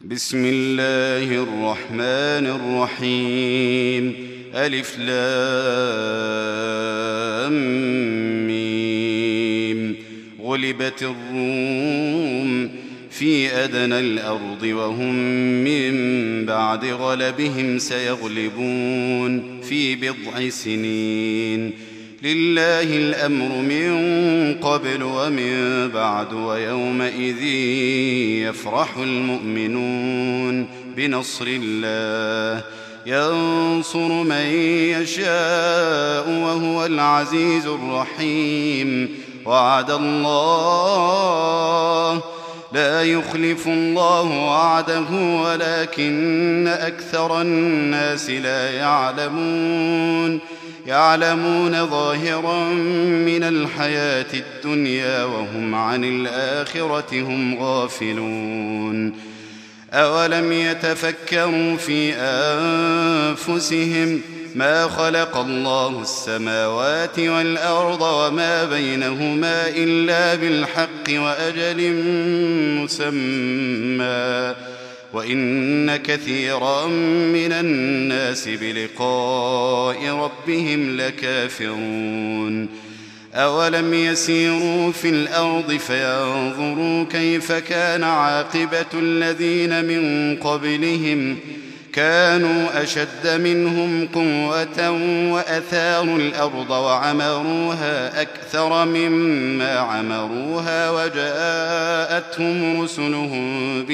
بسم الله الرحمن الرحيم. ألف لام ميم. غلبت الروم في أدنى الأرض وهم من بعد غلبهم سيغلبون في بضع سنين. لله الأمر من قبل ومن بعد ويومئذ يفرح المؤمنون بنصر الله ينصر من يشاء وهو العزيز الرحيم. وعد الله لا يخلف الله وعده ولكن أكثر الناس لا يعلمون ظاهرا من الحياة الدنيا وهم عن الآخرة هم غافلون. أولم يتفكروا في أنفسهم ما خلق الله السماوات والأرض وما بينهما إلا بالحق وأجل مسمى وإن كثيرا من الناس بلقاء ربهم لكافرون. أولم يسيروا في الأرض فينظروا كيف كان عاقبة الذين من قبلهم كانوا أشد منهم قوة وأثاروا الأرض وعمروها أكثر مما عمروها وجاءتهم رسلهم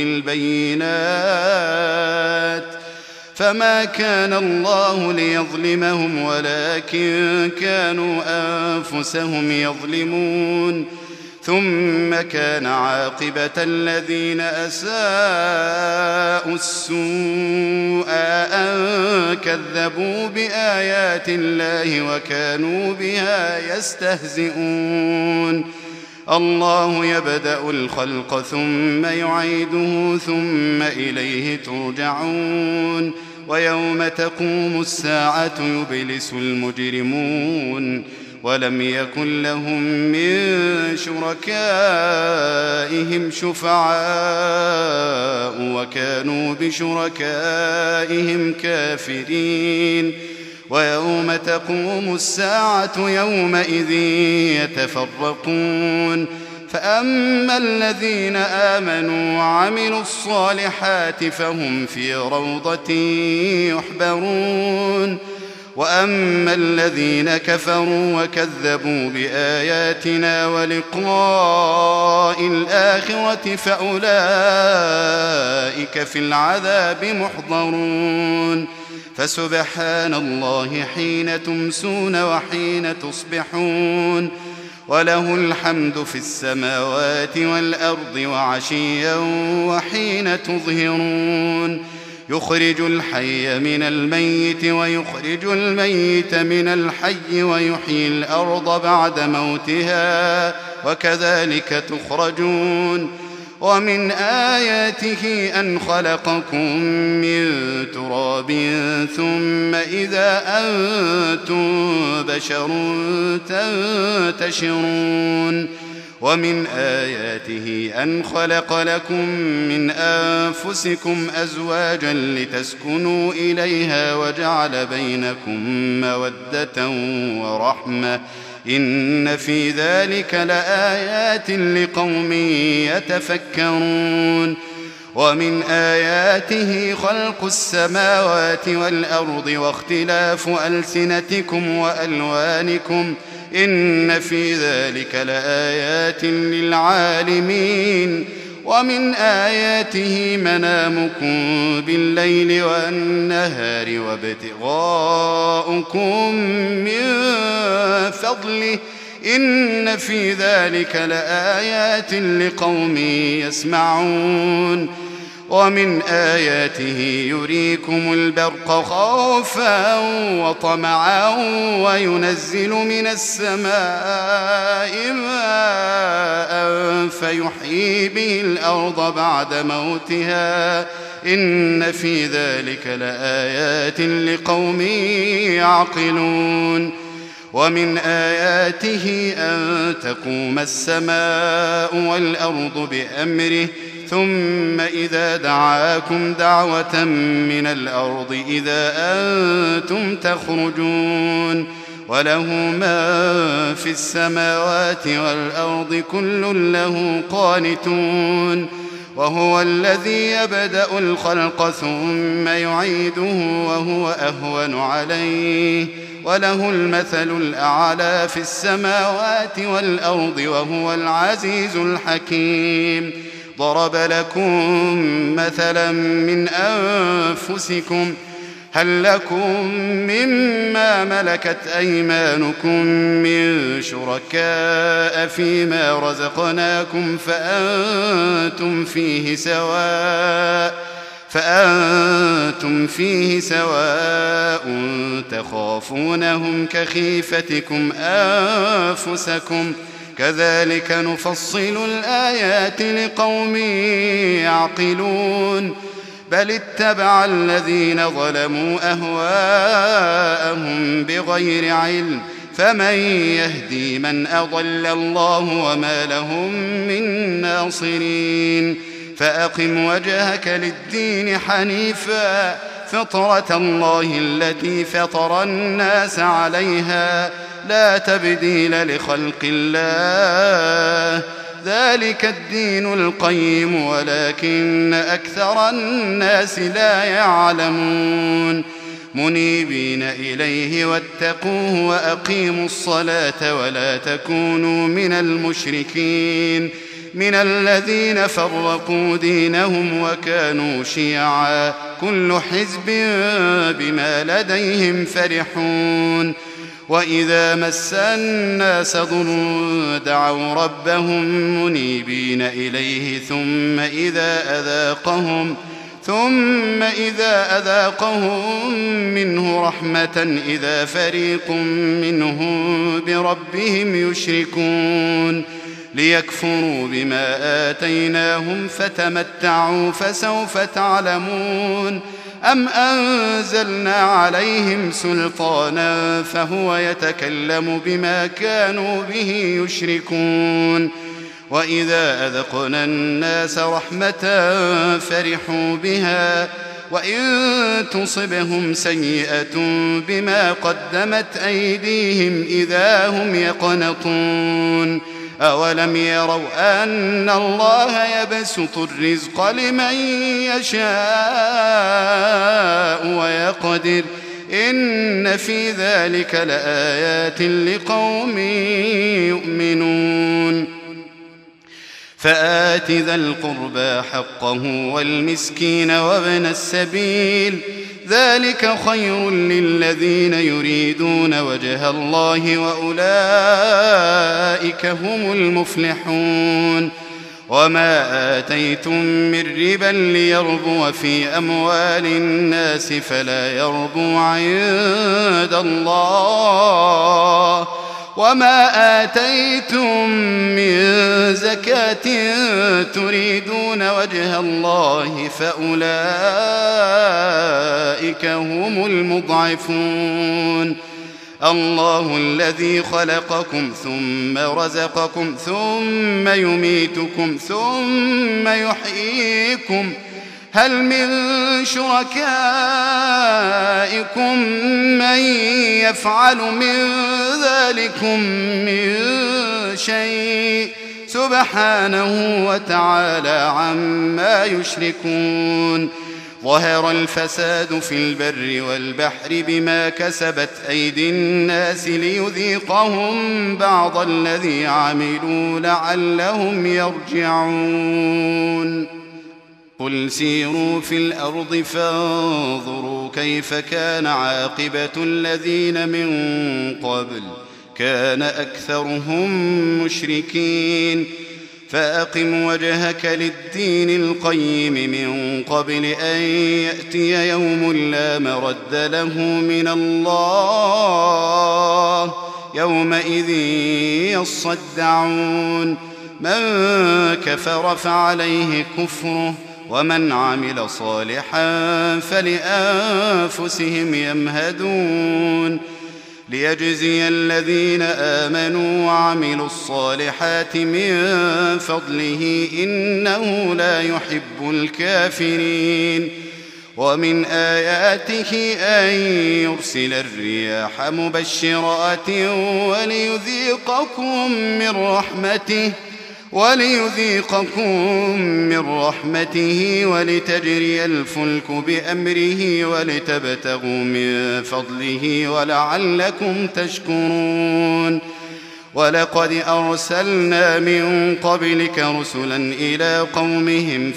بالبينات فما كان الله ليظلمهم ولكن كانوا أنفسهم يظلمون. ثم كان عاقبة الذين أساءوا السوء أن كذبوا بآيات الله وكانوا بها يستهزئون. الله يبدأ الخلق ثم يعيده ثم إليه ترجعون. ويوم تقوم الساعة يبلس المجرمون ولم يكن لهم من شركائهم شفعاء وكانوا بشركائهم كافرين. ويوم تقوم الساعة يومئذ يتفرقون فأما الذين آمنوا وعملوا الصالحات فهم في روضة يحبرون. وأما الذين كفروا وكذبوا بآياتنا ولقاء الآخرة فأولئك في العذاب محضرون. فسبحان الله حين تمسون وحين تصبحون وله الحمد في السماوات والأرض وعشيا وحين تظهرون. يخرج الحي من الميت ويخرج الميت من الحي ويحيي الأرض بعد موتها وكذلك تخرجون. ومن آياته أن خلقكم من تراب ثم إذا أنتم بشر تنتشرون. ومن آياته أن خلق لكم من أنفسكم أزواجا لتسكنوا إليها وجعل بينكم مودة ورحمة إن في ذلك لآيات لقوم يتفكرون. ومن آياته خلق السماوات والأرض واختلاف ألسنتكم وألوانكم إن في ذلك لآيات للعالمين. ومن آياته منامكم بالليل والنهار وابتغاؤكم من فضله إن في ذلك لآيات لقوم يسمعون. ومن آياته يريكم البرق خوفا وطمعا وينزل من السماء ماء فيحيي به الأرض بعد موتها إن في ذلك لآيات لقوم يعقلون. ومن آياته أن تقوم السماء والأرض بأمره ثم إذا دعاكم دعوة من الأرض إذا أنتم تخرجون وله ما في السماوات والأرض كل له قانتون وهو الذي يبدأ الخلق ثم يعيده وهو أهون عليه وله المثل الأعلى في السماوات والأرض وهو العزيز الحكيم ضرب لكم مثلا من أنفسكم هل لكم مما ملكت أيمانكم من شركاء فيما رزقناكم فأنتم فيه سواء تخافونهم كخيفتكم أنفسكم كذلك نفصل الآيات لقوم يعقلون بل اتبع الذين ظلموا أهواءهم بغير علم فمن يهدي من أضل الله وما لهم من ناصرين فأقم وجهك للدين حنيفا فطرة الله التي فطر الناس عليها لا تبديل لخلق الله ذلك الدين القيم ولكن أكثر الناس لا يعلمون منيبين إليه واتقوه وأقيموا الصلاة ولا تكونوا من المشركين من الذين فرقوا دينهم وكانوا شيعا كل حزب بما لديهم فرحون وإذا مس الناس ضر دعوا ربهم منيبين إليه ثم إذا أذاقهم منه رحمة إذا فريق منهم بربهم يشركون ليكفروا بما آتيناهم فتمتعوا فسوف تعلمون أم أنزلنا عليهم سلطانا فهو يتكلم بما كانوا به يشركون وإذا أذقنا الناس رحمة فرحوا بها وإن تصبهم سيئة بما قدمت أيديهم إذا هم يقنطون أولم يروا أن الله يبسط الرزق لمن يشاء ويقدر إن في ذلك لآيات لقوم يؤمنون فآت ذا القربى حقه والمسكين وابن السبيل ذلك خير للذين يريدون وجه الله وأولئك هم المفلحون وما آتيتم من ربا ليربو في أموال الناس فلا يربو عند الله وما آتيتم من زكاة تريدون وجه الله فأولئك هم المضعفون الله الذي خلقكم ثم رزقكم ثم يميتكم ثم يحييكم هل من شركائكم من يفعل من ذلكم من شيء سبحانه وتعالى عما يشركون ظهر الفساد في البر والبحر بما كسبت أيدي الناس ليذيقهم بعض الذي عملوا لعلهم يرجعون قل سيروا في الأرض فانظروا كيف كان عاقبة الذين من قبل كان أكثرهم مشركين فأقم وجهك للدين القيم من قبل أن يأتي يوم لا مرد له من الله يومئذ يصدعون من كفر فعليه كفره ومن عمل صالحا فلأنفسهم يمهدون ليجزي الذين آمنوا وعملوا الصالحات من فضله إنه لا يحب الكافرين. ومن آياته أن يرسل الرياح مبشرات وليذيقكم من رحمته ولتجري الفلك بأمره ولتبتغوا من فضله ولعلكم تشكرون. ولقد أرسلنا من قبلك رسلا إلى قومهم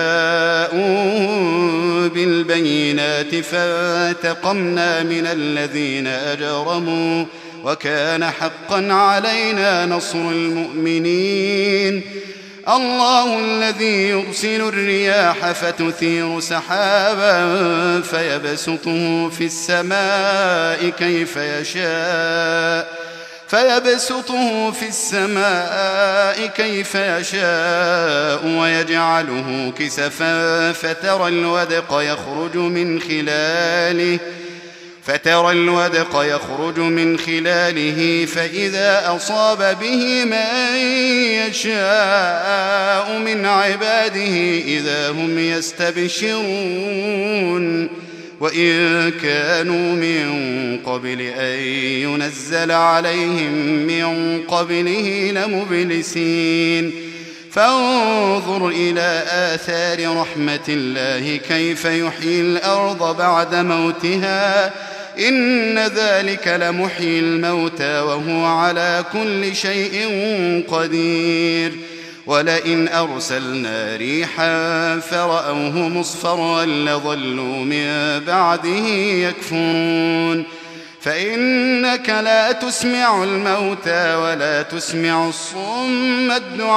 فجاءوا بالبينات فانتقمنا من الذين أجرموا وكان حقا علينا نصر المؤمنين. الله الذي يرسل الرياح فتثير سحابا فيبسطه في السماء كيف يشاء ويجعله كسفا فترى الودق يخرج من خلاله فإذا أصاب به من يشاء من عباده إذا هم يستبشرون. وإن كانوا من قبل أن ينزل عليهم من قبله لمبلسين. فانظر إلى آثار رحمة الله كيف يحيي الأرض بعد موتها إن ذلك لمحيي الموتى وهو على كل شيء قدير. ولئن أرسلنا ريحا فرأوه مصفرا لظلوا من بعده يكفرون. فإنك لا تسمع الموتى ولا تسمع الصم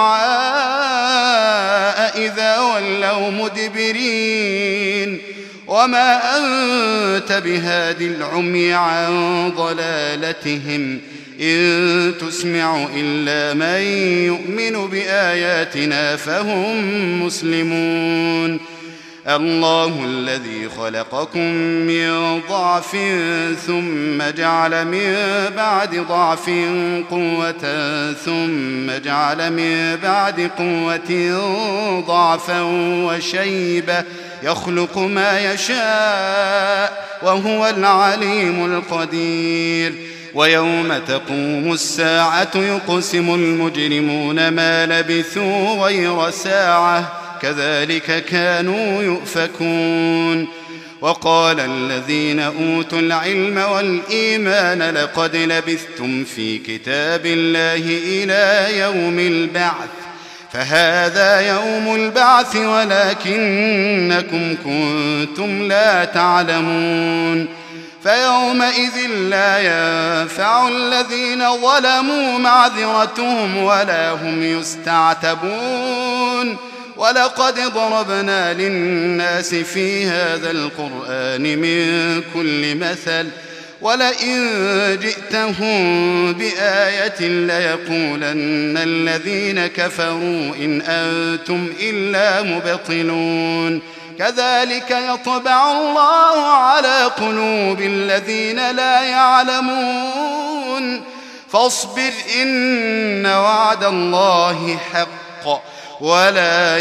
الدعاء إذا ولوا مدبرين. وما أنت بهاد العمي عن ضلالتهم إن تسمع إلا من يؤمن بآياتنا فهم مسلمون. الله الذي خلقكم من ضعف ثم جعل من بعد ضعف قوة ثم جعل من بعد قوة ضعفا وشيبة يخلق ما يشاء وهو العليم القدير. ويوم تقوم الساعة يقسم المجرمون ما لبثوا غير ساعة كذلك كانوا يؤفكون. وقال الذين أوتوا العلم والإيمان لقد لبثتم في كتاب الله إلى يوم البعث فهذا يوم البعث ولكنكم كنتم لا تعلمون. فيومئذ لا ينفع الذين ظلموا معذرتهم ولا هم يستعتبون. ولقد ضربنا للناس في هذا القرآن من كل مثل ولئن جئتهم بآية ليقولن الذين كفروا إن أنتم إلا مبطلون. كذلك يطبع الله على قلوب الذين لا يعلمون. فاصبر إن وعد الله حق ولا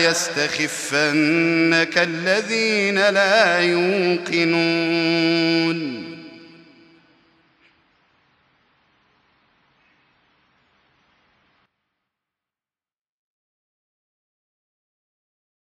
يستخفنك الذين لا يوقنون.